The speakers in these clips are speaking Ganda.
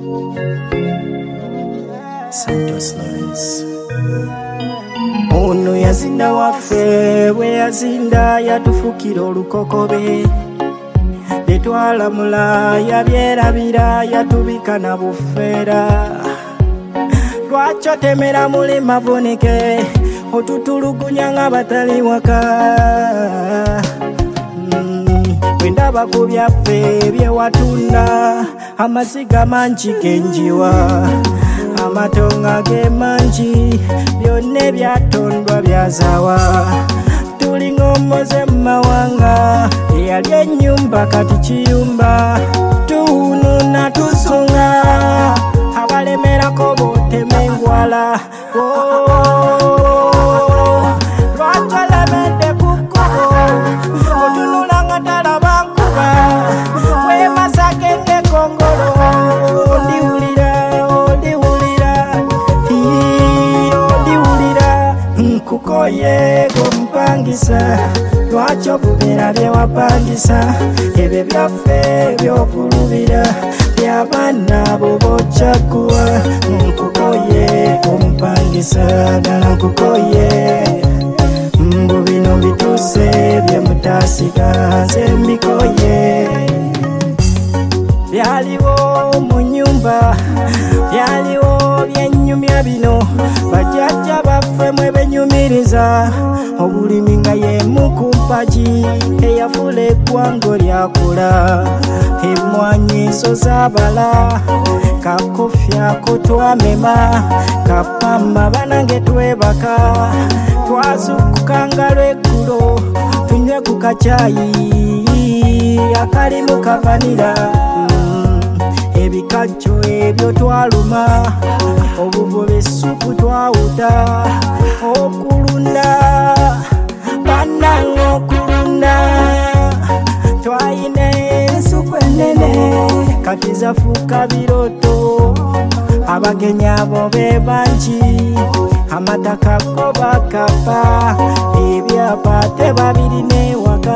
Santos Lawrence. Ono yazinda waffe bwe yazinda yatufukira olukokobe betwalamula yabyerabira yatubika na bufeera lwaki otemera mulema boneke otutulugunya nga batali waka bwendaba ku byaffe byewatunda amasiga mangi genjiwa amatonga ge mangi byonna ebyatondwa byazawa tulinga omoze mu mawanga eyali ennyumba kati kiyumba tuwununa tusunga abalemerako bootema engwala lwaki olemedde ku kkubo otunula nga talaba nkuba wemasake ng'ekongolo nkukoye gompangisa lwaki obubera byewapangisa ebyo byaffe byovulubira byabaana bo bokyakuwa nkukoye gompangisa ddala nkukoye mbu bino mbituuse byemutasiga nze mbikoye byaliwo mu nyumba byaliwo byennyumya bino bajjajja baffe mwe benyumiriza obulimi nga yemu ku mpagi eyafula eggwanga lyakula emmwanyi zo zaabala kakofyako twamema kapamba banange twebaka twazuukukanga lweggulo tunywe ku kacayi akalimu kavanira ebikajjo ebyo twaluma obuvuba essupu twawuta okulunda bannanga okulunda twayina ensuku ennene kati zafuuka biroto abagenyi abo be bangi amataka go bakapa ebyapa tebabirina ewaka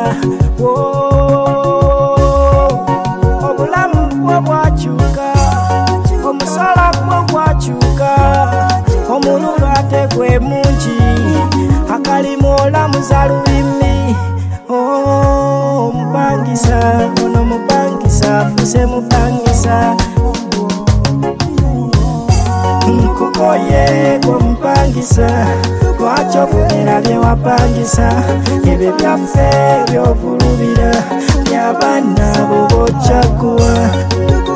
obulamu bwo bwakyuka omusala gwo gwakyuka omululu ate gwe mungi akalimu olamuza lulimi omupangisa ono mupangisa afuse mupangisa nkukoye gwomupangisa lwaki obubera byewapangisa ebyo byaffe byovulubira byabaana bo bokyakuwa